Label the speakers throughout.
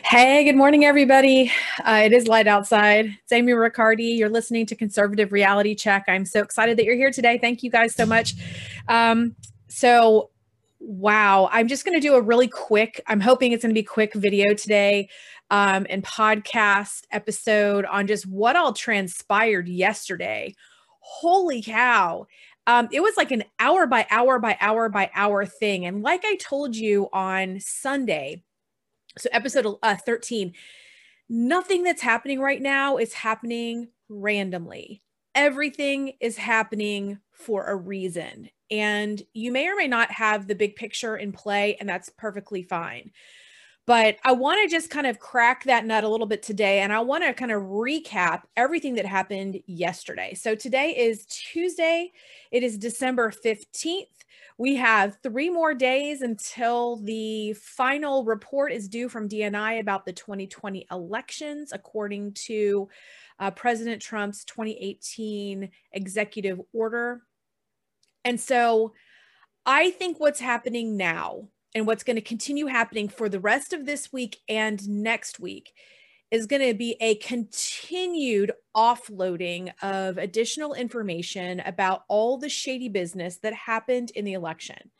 Speaker 1: Hey, good morning, everybody. It is light outside. It's Amy Riccardi. You're listening to Conservative Reality Check. I'm so excited that you're here today. Thank you guys so much. Um, so, wow, I'm just going to do a really quick, I'm hoping it's going to be quick video today and podcast episode on just what all transpired yesterday. Holy cow. It was like an hour by hour by hour by hour thing. And like I told you on Sunday, so episode 13, nothing that's happening right now is happening randomly. Everything is happening for a reason. And you may or may not have the big picture in play, and that's perfectly fine. But I want to just kind of crack that nut a little bit today. And I want to kind of recap everything that happened yesterday. So today is Tuesday. It is December 15th. We have 3 more days until the final report is due from DNI about the 2020 elections, according to President Trump's 2018 executive order. And so I think what's happening now and what's going to continue happening for the rest of this week and next week is going to be a continued offloading of additional information about all the shady business that happened in the election.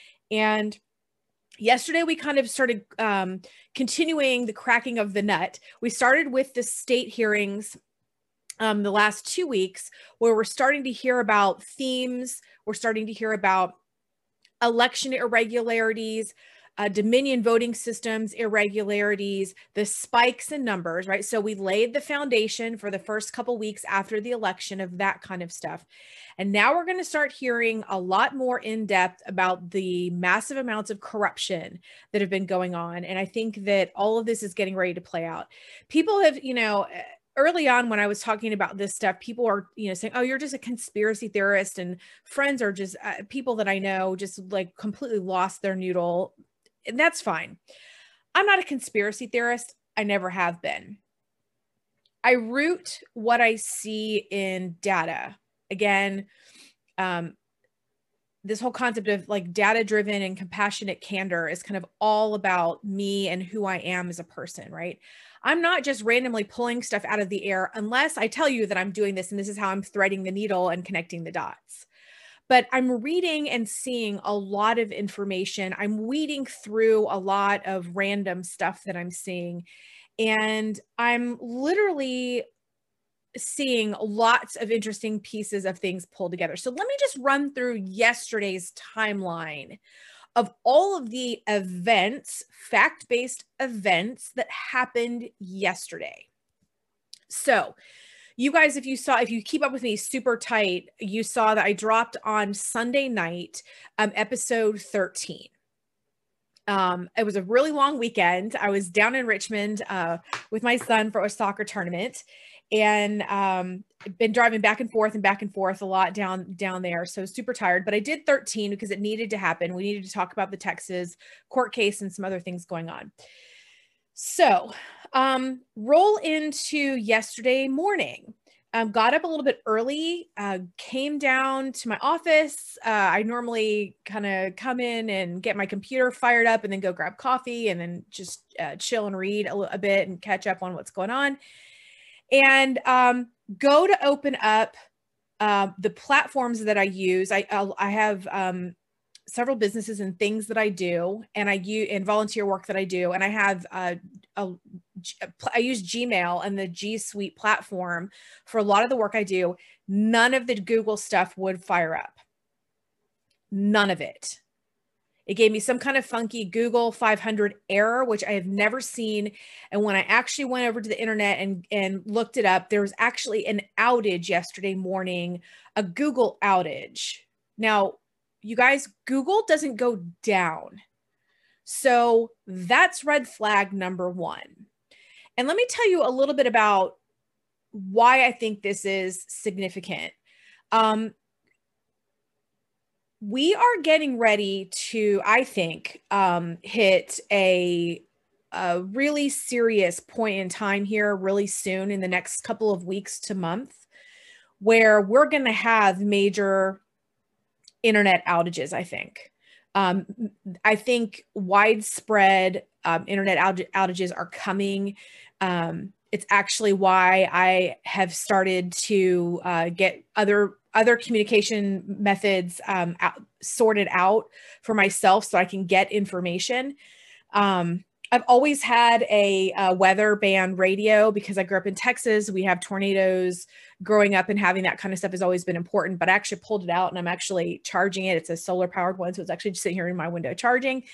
Speaker 1: And yesterday, we kind of started continuing the cracking of the nut. We started with the state hearings the last 2 weeks, where we're starting to hear about themes. We're starting to hear about election irregularities, Dominion voting systems irregularities, the spikes in numbers, right? So we laid the foundation for the first couple weeks after the election of that kind of stuff. And now we're going to start hearing a lot more in depth about the massive amounts of corruption that have been going on. And I think that all of this is getting ready to play out. People have, early on when I was talking about this stuff, people are, saying, oh, you're just a conspiracy theorist. And friends are just people that I know just like completely lost their noodle. And that's fine. I'm not a conspiracy theorist. I never have been. I root what I see in data. Again, this whole concept of like data-driven and compassionate candor is kind of all about me and who I am as a person, right? I'm not just randomly pulling stuff out of the air unless I tell you that I'm doing this and this is how I'm threading the needle and connecting the dots. But I'm reading and seeing a lot of information. I'm weeding through a lot of random stuff that I'm seeing. And I'm literally seeing lots of interesting pieces of things pulled together. So let me just run through yesterday's timeline of all of the events, fact-based events that happened yesterday. So you guys, if you keep up with me super tight, you saw that I dropped on Sunday night, episode 13. It was a really long weekend. I was down in Richmond with my son for a soccer tournament, and been driving back and forth a lot down there. So super tired, but I did 13 because it needed to happen. We needed to talk about the Texas court case and some other things going on. So roll into yesterday morning. Got up a little bit early, came down to my office. I normally kind of come in and get my computer fired up and then go grab coffee and then just chill and read a bit and catch up on what's going on. And go to open up the platforms that I use. I have several businesses and things that I do, and I use and volunteer work that I do, and I have I use Gmail and the G Suite platform for a lot of the work I do. None of the Google stuff would fire up. None of it. It gave me some kind of funky Google 500 error, which I have never seen. And when I actually went over to the internet and looked it up, there was actually an outage yesterday morning, a Google outage. Now, you guys, Google doesn't go down. So that's red flag number one. And let me tell you a little bit about why I think this is significant. We are getting ready to, I think, hit a really serious point in time here really soon in the next couple of weeks to month, where we're going to have major internet outages, I think. Um, I think widespread internet outages are coming. It's actually why I have started to get other communication methods sorted out for myself so I can get information. I've always had a weather band radio because I grew up in Texas. We have tornadoes. Growing up and having that kind of stuff has always been important, but I actually pulled it out and I'm actually charging it. It's a solar powered one. So it's actually just sitting here in my window charging.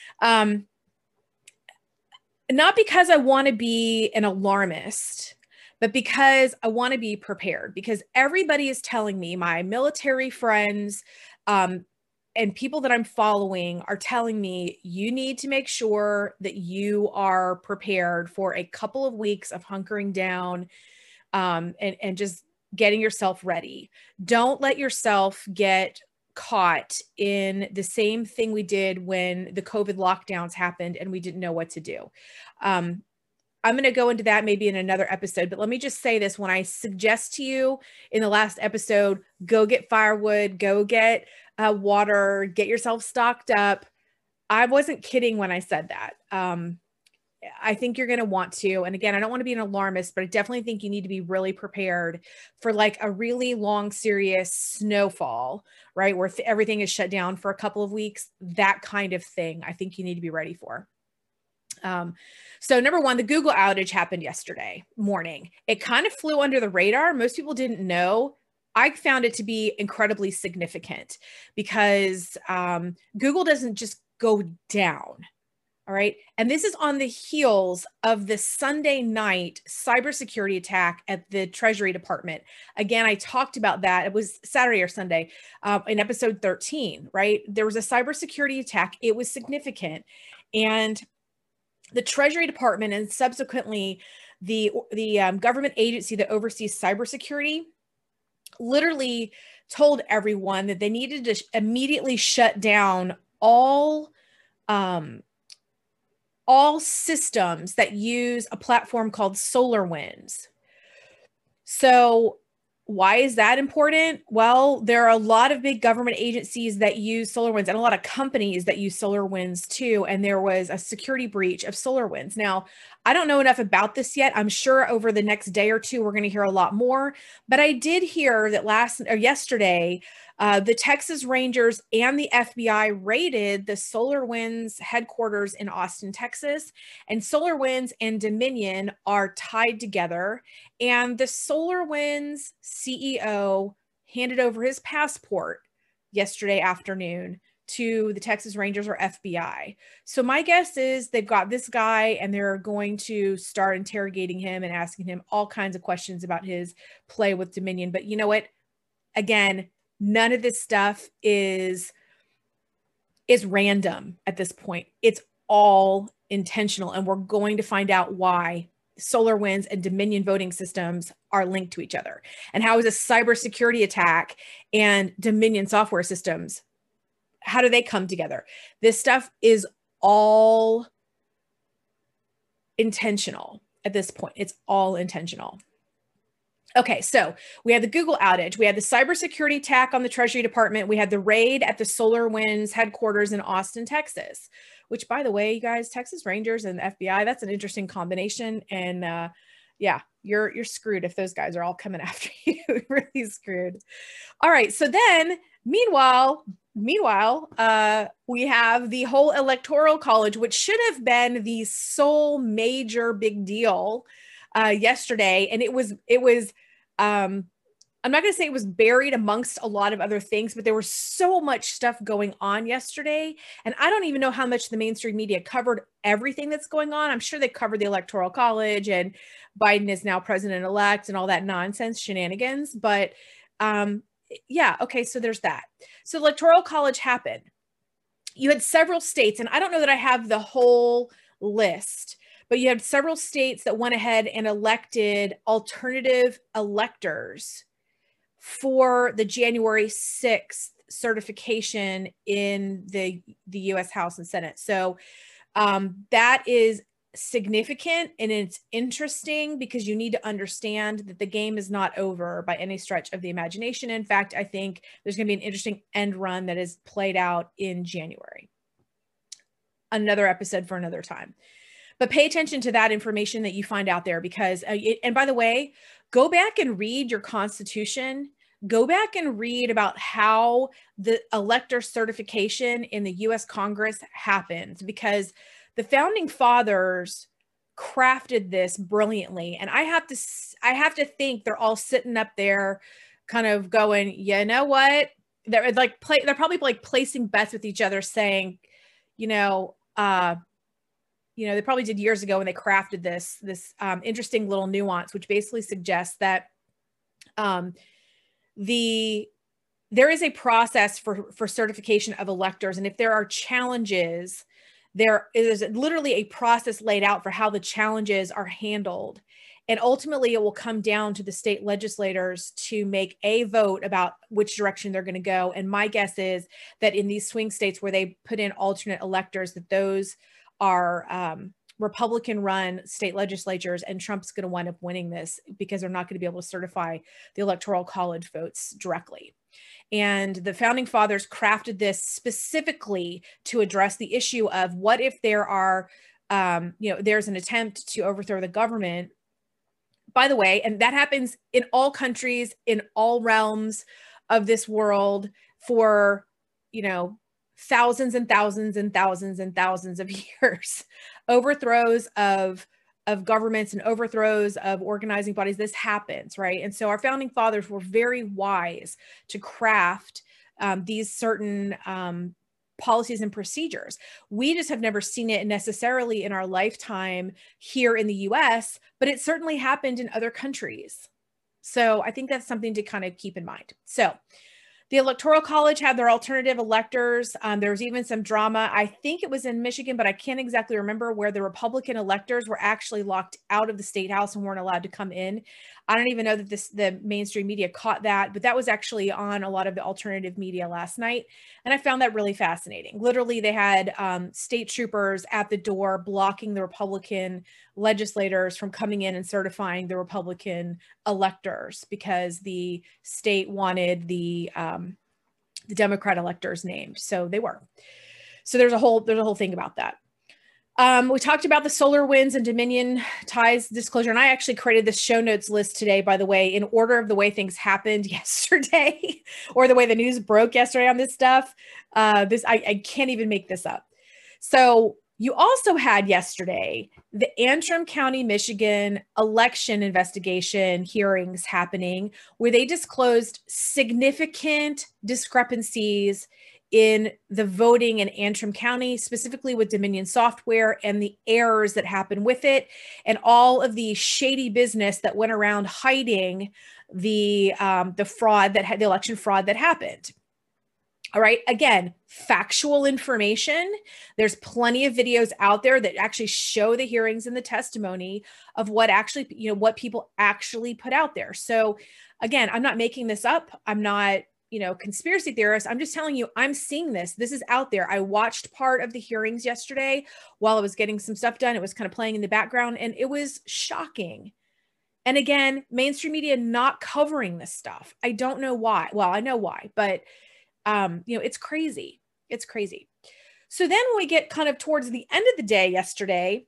Speaker 1: Not because I want to be an alarmist, but because I want to be prepared, because everybody is telling me, my military friends, and people that I'm following are telling me, you need to make sure that you are prepared for a couple of weeks of hunkering down, and just getting yourself ready. Don't let yourself get caught in the same thing we did when the COVID lockdowns happened and we didn't know what to do. I'm going to go into that maybe in another episode, but let me just say this. When I suggest to you in the last episode, go get firewood, go get water, get yourself stocked up, I wasn't kidding when I said that. I think you're going to want to. And again, I don't want to be an alarmist, but I definitely think you need to be really prepared for like a really long, serious snowfall, right? Where everything is shut down for a couple of weeks, that kind of thing. I think you need to be ready for. So number one, the Google outage happened yesterday morning. It kind of flew under the radar. Most people didn't know. I found it to be incredibly significant because Google doesn't just go down. All right. And this is on the heels of the Sunday night cybersecurity attack at the Treasury Department. Again, I talked about that. It was Saturday or Sunday in episode 13, right? There was a cybersecurity attack. It was significant. And the Treasury Department and subsequently the government agency that oversees cybersecurity literally told everyone that they needed to immediately shut down all systems that use a platform called SolarWinds. So why is that important? Well, there are a lot of big government agencies that use SolarWinds and a lot of companies that use SolarWinds too. And there was a security breach of SolarWinds. Now, I don't know enough about this yet. I'm sure over the next day or two, we're going to hear a lot more. But I did hear that yesterday, the Texas Rangers and the FBI raided the SolarWinds headquarters in Austin, Texas. And SolarWinds and Dominion are tied together. And the SolarWinds CEO handed over his passport yesterday afternoon to the Texas Rangers or FBI. So my guess is they've got this guy and they're going to start interrogating him and asking him all kinds of questions about his play with Dominion. But you know what? Again, none of this stuff is random at this point. It's all intentional, and we're going to find out why SolarWinds and Dominion voting systems are linked to each other, and how is a cybersecurity attack and Dominion software systems, how do they come together? This stuff is all intentional at this point. It's all intentional. Okay, so we had the Google outage. We had the cybersecurity attack on the Treasury Department. We had the raid at the SolarWinds headquarters in Austin, Texas, which, by the way, you guys, Texas Rangers and the FBI, that's an interesting combination. And yeah, you're screwed if those guys are all coming after you. Really screwed. All right, so then meanwhile, we have the whole Electoral College, which should have been the sole major big deal yesterday. And it was I'm not going to say it was buried amongst a lot of other things, but there was so much stuff going on yesterday. And I don't even know how much the mainstream media covered everything that's going on. I'm sure they covered the Electoral College and Biden is now president-elect and all that nonsense shenanigans. But yeah, okay, so there's that. So Electoral College happened. You had several states, and I don't know that I have the whole list, but you had several states that went ahead and elected alternative electors for the January 6th certification in the U.S. House and Senate. So that is significant and it's interesting because you need to understand that the game is not over by any stretch of the imagination. In fact, I think there's going to be an interesting end run that is played out in January. Another episode for another time. But pay attention to that information that you find out there because, and by the way, go back and read your Constitution. Go back and read about how the elector certification in the US Congress happens, because the founding fathers crafted this brilliantly. And I have to think they're all sitting up there kind of going, you know what? They're probably like placing bets with each other saying, they probably did years ago when they crafted this interesting little nuance, which basically suggests that there is a process for certification of electors. And if there are challenges, there is literally a process laid out for how the challenges are handled. And ultimately, it will come down to the state legislators to make a vote about which direction they're going to go. And my guess is that in these swing states where they put in alternate electors, that those are Republican-run state legislatures, and Trump's going to wind up winning this because they're not going to be able to certify the Electoral College votes directly. And the founding fathers crafted this specifically to address the issue of what if there are, there's an attempt to overthrow the government. By the way, and that happens in all countries, in all realms of this world for, thousands and thousands and thousands and thousands of years. Overthrows of governments and overthrows of organizing bodies, this happens, right? And so our founding fathers were very wise to craft these certain policies and procedures. We just have never seen it necessarily in our lifetime here in the US, but it certainly happened in other countries. So I think that's something to kind of keep in mind. So the Electoral College had their alternative electors. There was even some drama. I think it was in Michigan, but I can't exactly remember, where the Republican electors were actually locked out of the state house and weren't allowed to come in. I don't even know that the mainstream media caught that, but that was actually on a lot of the alternative media last night. And I found that really fascinating. Literally, they had state troopers at the door blocking the Republican legislators from coming in and certifying the Republican electors because the state wanted the Democrat electors named. So they were. So there's a whole thing about that. We talked about the SolarWinds and Dominion ties disclosure. And I actually created this show notes list today, by the way, in order of the way things happened yesterday or the way the news broke yesterday on this stuff. I can't even make this up. So you also had yesterday the Antrim County, Michigan election investigation hearings happening, where they disclosed significant discrepancies in the voting in Antrim County, specifically with Dominion Software and the errors that happened with it, and all of the shady business that went around hiding the fraud that had the election fraud that happened. All right. Again, factual information. There's plenty of videos out there that actually show the hearings and the testimony of what actually, what people actually put out there. So again, I'm not making this up. I'm not, conspiracy theorist. I'm just telling you, I'm seeing this. This is out there. I watched part of the hearings yesterday while I was getting some stuff done. It was kind of playing in the background and it was shocking. And again, mainstream media not covering this stuff. I don't know why. Well, I know why, but it's crazy. It's crazy. So then when we get kind of towards the end of the day yesterday,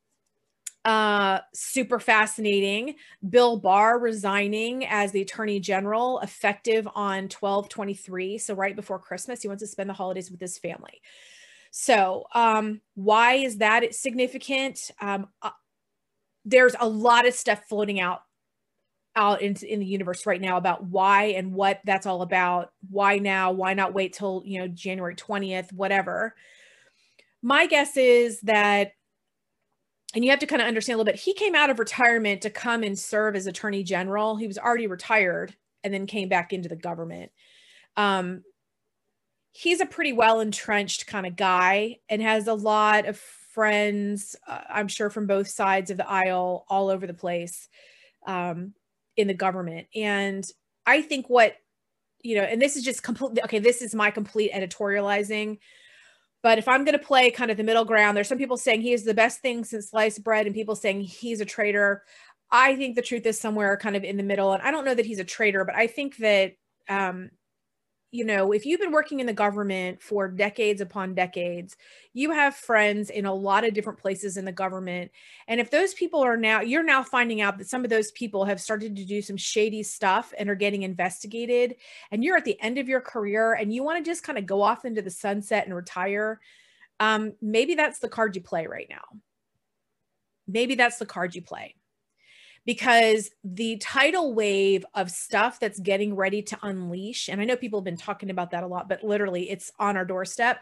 Speaker 1: super fascinating. Bill Barr resigning as the Attorney General effective on 12/23. So right before Christmas, he wants to spend the holidays with his family. So why is that significant? There's a lot of stuff floating out in the universe right now about why and what that's all about. Why now? Why not wait till, January 20th, whatever. My guess is that, and you have to kind of understand a little bit, he came out of retirement to come and serve as Attorney General. He was already retired and then came back into the government. He's a pretty well-entrenched kind of guy and has a lot of friends, I'm sure from both sides of the aisle, all over the place. In the government. And I think what, and this is just completely, okay, this is my complete editorializing. But if I'm going to play kind of the middle ground, there's some people saying he is the best thing since sliced bread and people saying he's a traitor. I think the truth is somewhere kind of in the middle. And I don't know that he's a traitor, but I think that, you know, if you've been working in the government for decades upon decades, you have friends in a lot of different places in the government. And if those people are now, you're now finding out that some of those people have started to do some shady stuff and are getting investigated, and you're at the end of your career and you want to just kind of go off into the sunset and retire, maybe that's the card you play right now. Maybe that's the card you play. Because the tidal wave of stuff that's getting ready to unleash, and I know people have been talking about that a lot, but literally it's on our doorstep.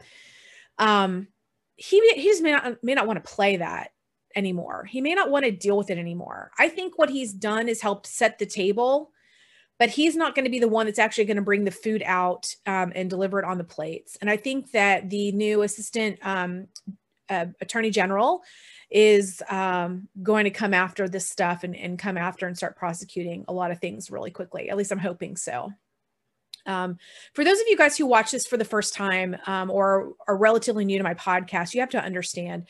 Speaker 1: He just may not want to play that anymore. He may not want to deal with it anymore. I think what he's done is helped set the table, but he's not going to be the one that's actually going to bring the food out and deliver it on the plates. And I think that the new assistant attorney general is going to come after this stuff and come after and start prosecuting a lot of things really quickly. At least I'm hoping so. For those of you guys who watch this for the first time or are relatively new to my podcast, you have to understand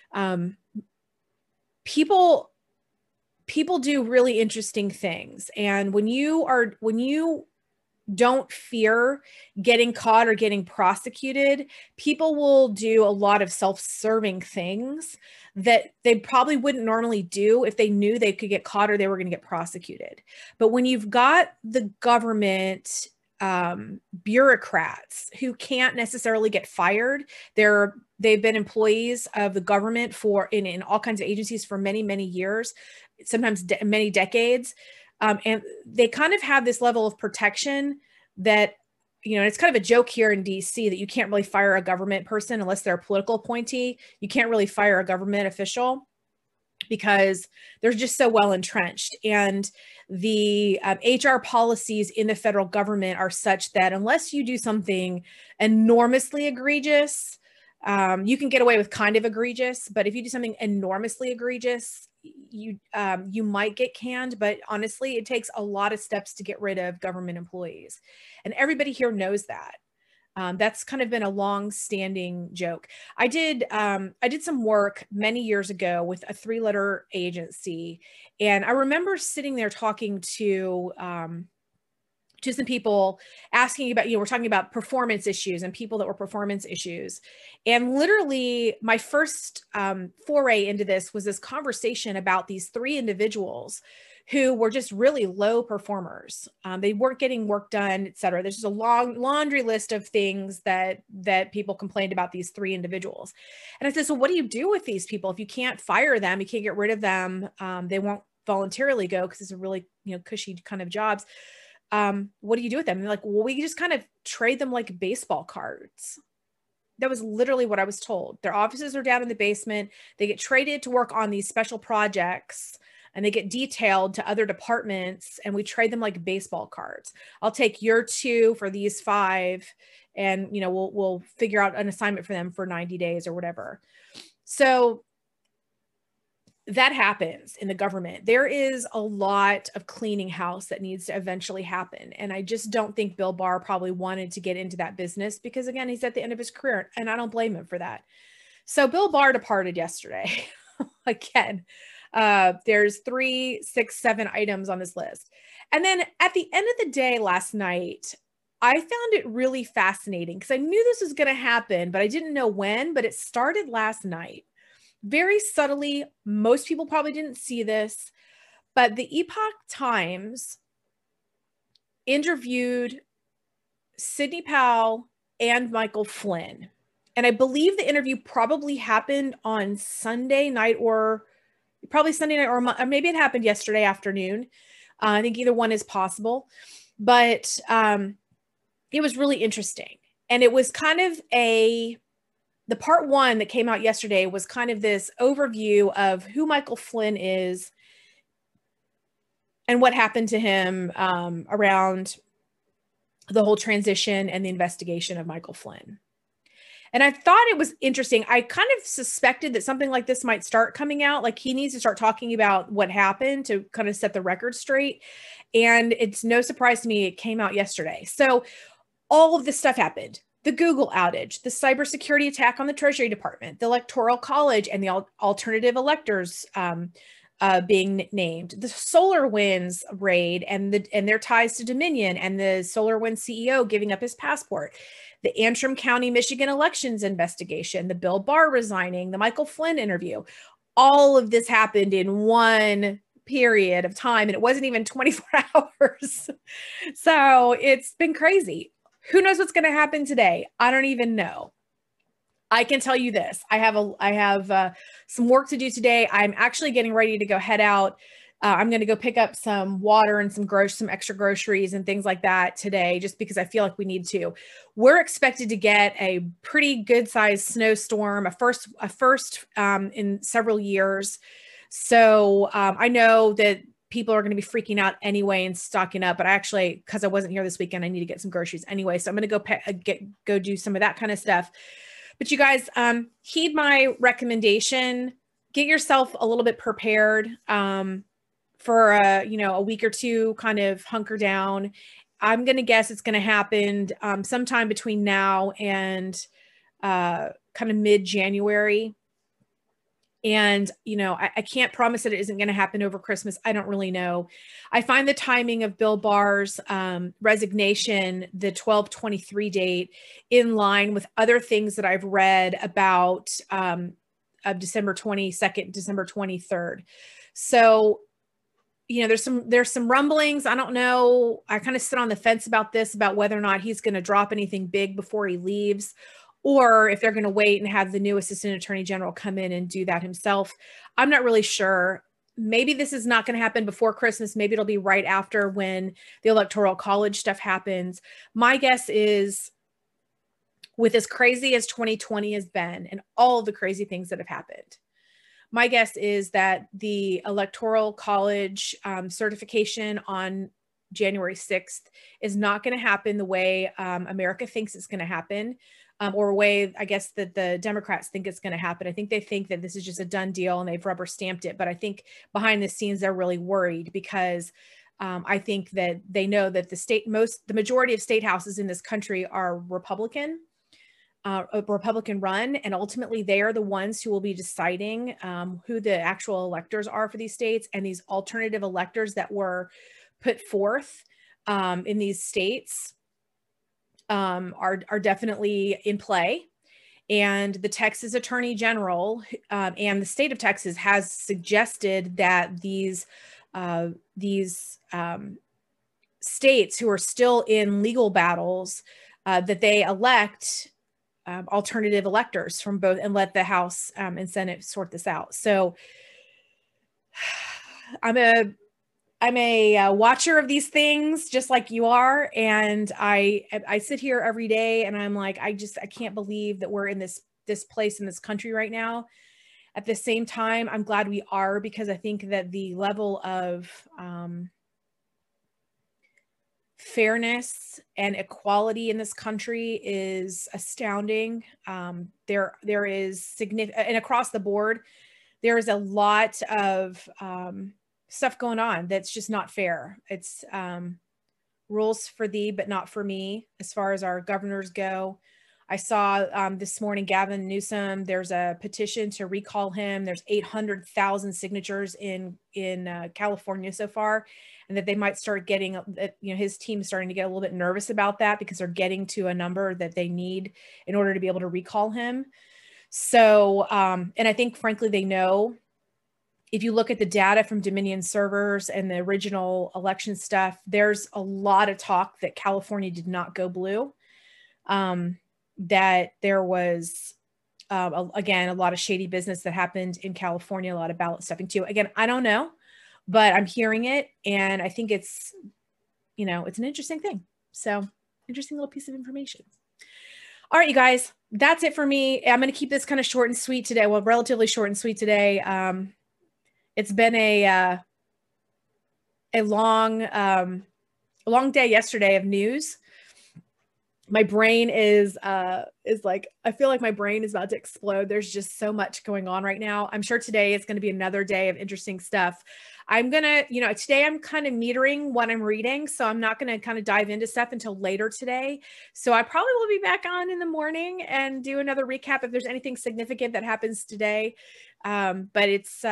Speaker 1: people do really interesting things. And when you don't fear getting caught or getting prosecuted, people will do a lot of self-serving things that they probably wouldn't normally do if they knew they could get caught or they were going to get prosecuted. But when you've got the government bureaucrats who can't necessarily get fired, they've been employees of the government in all kinds of agencies for many, many years, sometimes many decades. And they kind of have this level of protection that, you know, it's kind of a joke here in DC that you can't really fire a government person unless they're a political appointee. You can't really fire a government official because they're just so well entrenched. And the HR policies in the federal government are such that unless you do something enormously egregious, you can get away with kind of egregious, but if you do something enormously egregious, you might get canned. But honestly, it takes a lot of steps to get rid of government employees. And everybody here knows that. That's kind of been a long-standing joke. I did some work many years ago with a 3-letter agency, and I remember sitting there talking to some people asking about, we're talking about performance issues and people that were performance issues. And literally my first foray into this was this conversation about these 3 individuals who were just really low performers. They weren't getting work done, et cetera. There's just a long laundry list of things that people complained about these 3 individuals. And I said, so what do you do with these people? If you can't fire them, you can't get rid of them, they won't voluntarily go because it's a really, cushy kind of jobs. What do you do with them? And they're like, well, we just kind of trade them like baseball cards. That was literally what I was told. Their offices are down in the basement. They get traded to work on these special projects and they get detailed to other departments and we trade them like baseball cards. I'll take your 2 for these 5 and, we'll figure out an assignment for them for 90 days or whatever. So that happens in the government. There is a lot of cleaning house that needs to eventually happen. And I just don't think Bill Barr probably wanted to get into that business because, again, he's at the end of his career and I don't blame him for that. So Bill Barr departed yesterday. Again, there's 3, 6, 7 items on this list. And then at the end of the day last night, I found it really fascinating because I knew this was going to happen, but I didn't know when, but it started last night. Very subtly, most people probably didn't see this, but the Epoch Times interviewed Sidney Powell and Michael Flynn. And I believe the interview probably happened on Sunday night or maybe it happened yesterday afternoon. I think either one is possible, but it was really interesting. And it was kind of the part 1 that came out yesterday was kind of this overview of who Michael Flynn is and what happened to him around the whole transition and the investigation of Michael Flynn. And I thought it was interesting. I kind of suspected that something like this might start coming out. Like he needs to start talking about what happened to kind of set the record straight. And it's no surprise to me it came out yesterday. So all of this stuff happened. the Google outage, the cybersecurity attack on the Treasury Department, the Electoral College and the alternative electors being named, the SolarWinds raid and their ties to Dominion, and the SolarWinds CEO giving up his passport, the Antrim County, Michigan elections investigation, the Bill Barr resigning, the Michael Flynn interview. All of this happened in one period of time, and it wasn't even 24 hours. So it's been crazy. Who knows what's going to happen today? I don't even know. I can tell you this. I have some work to do today. I'm actually getting ready to go head out. I'm going to go pick up some water and some extra groceries and things like that today, just because I feel like we need to. We're expected to get a pretty good sized snowstorm, a first in several years. So I know that people are going to be freaking out anyway and stocking up, but because I wasn't here this weekend, I need to get some groceries anyway. So I'm going to go do some of that kind of stuff. But you guys, heed my recommendation. Get yourself a little bit prepared for a week or two, kind of hunker down. I'm going to guess it's going to happen sometime between now and kind of mid-January. And, I can't promise that it isn't going to happen over Christmas. I don't really know. I find the timing of Bill Barr's resignation, the 12/23 date, in line with other things that I've read about of December 22nd, December 23rd. So, there's some rumblings. I don't know. I kind of sit on the fence about this, about whether or not he's going to drop anything big before he leaves, or if they're going to wait and have the new assistant attorney general come in and do that himself. I'm not really sure. Maybe this is not going to happen before Christmas. Maybe it'll be right after, when the Electoral College stuff happens. My guess is, with as crazy as 2020 has been and all of the crazy things that have happened, my guess is that the Electoral College certification on January 6th is not going to happen the way America thinks it's going to happen. Or a way, I guess, that the Democrats think it's going to happen. I think they think that this is just a done deal and they've rubber stamped it. But I think behind the scenes, they're really worried, because I think that they know that the majority of state houses in this country are Republican run. And ultimately, they are the ones who will be deciding who the actual electors are for these states. And these alternative electors that were put forth in these states are definitely in play. And the Texas Attorney General and the state of Texas has suggested that these states who are still in legal battles, that they elect alternative electors from both, and let the House and Senate sort this out. So I'm a watcher of these things, just like you are. And I sit here every day and I'm like, I can't believe that we're in this place in this country right now. At the same time, I'm glad we are, because I think that the level of fairness and equality in this country is astounding. There is significant, and across the board, there is a lot of stuff going on that's just not fair. It's rules for thee, but not for me, as far as our governors go. I saw this morning, Gavin Newsom, there's a petition to recall him. There's 800,000 signatures in California so far, and that they might start getting, his team starting to get a little bit nervous about that, because they're getting to a number that they need in order to be able to recall him. So, and I think, frankly, they know, if you look at the data from Dominion servers and the original election stuff, there's a lot of talk that California did not go blue. That there was, again, a lot of shady business that happened in California, a lot of ballot stuffing too. Again, I don't know, but I'm hearing it. And I think it's, it's an interesting thing. So, interesting little piece of information. All right, you guys, that's it for me. I'm going to keep this kind of short and sweet today. Well, relatively short and sweet today. It's been a long day yesterday of news, my brain is like, I feel like my brain is about to explode. There's just so much going on right now. I'm sure today is going to be another day of interesting stuff. I'm going to, today I'm kind of metering what I'm reading. So I'm not going to kind of dive into stuff until later today. So I probably will be back on in the morning and do another recap if there's anything significant that happens today. But it's,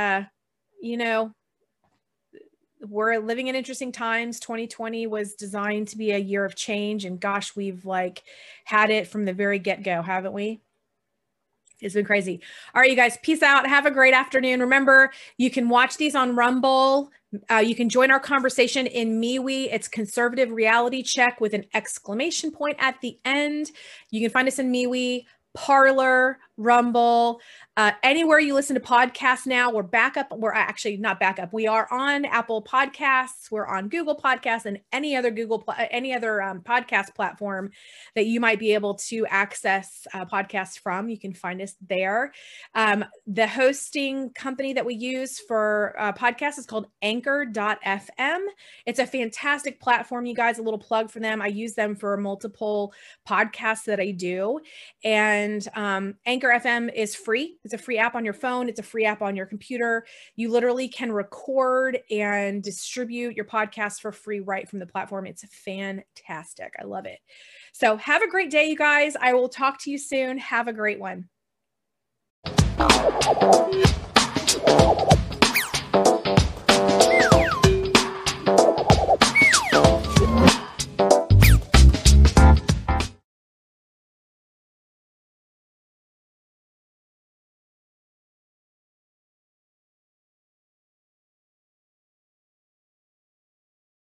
Speaker 1: we're living in interesting times. 2020 was designed to be a year of change, and gosh, we've like had it from the very get-go, haven't we? It's been crazy. All right, you guys, peace out. Have a great afternoon. Remember, you can watch these on Rumble. You can join our conversation in MeWe. It's Conservative Reality Check with an exclamation point at the end. You can find us in MeWe, Parler, Rumble, anywhere you listen to podcasts now. We're back up. We're actually not back up. We are on Apple Podcasts. We're on Google Podcasts and any other podcast platform that you might be able to access podcasts from. You can find us there. The hosting company that we use for podcasts is called Anchor.fm. It's a fantastic platform, you guys. A little plug for them. I use them for multiple podcasts that I do. And Anchor FM is free. It's a free app on your phone. It's a free app on your computer. You literally can record and distribute your podcast for free right from the platform. It's fantastic. I love it. So have a great day, you guys. I will talk to you soon. Have a great one.